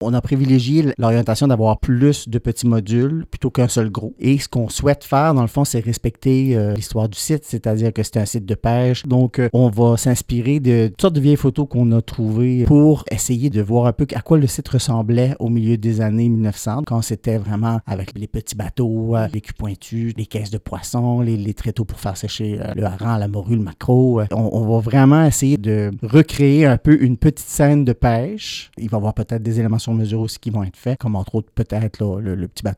On a privilégié l'orientation d'avoir plus de petits modules plutôt qu'un seul gros. Et ce qu'on souhaite faire, dans le fond, c'est respecter l'histoire du site, c'est-à-dire que c'est un site de pêche. Donc, on va s'inspirer de toutes sortes de vieilles photos qu'on a trouvées pour essayer de voir un peu à quoi le site ressemblait au milieu des années 1900, quand c'était vraiment avec les petits bateaux, les culs pointus, les caisses de poissons, les tréteaux pour faire sécher le hareng, la morue, le maquereau. On va vraiment essayer de recréer un peu une petite scène de pêche. Il va y avoir peut-être des éléments sur mesure aussi qui vont être faits, comme entre autres peut-être là, le petit bateau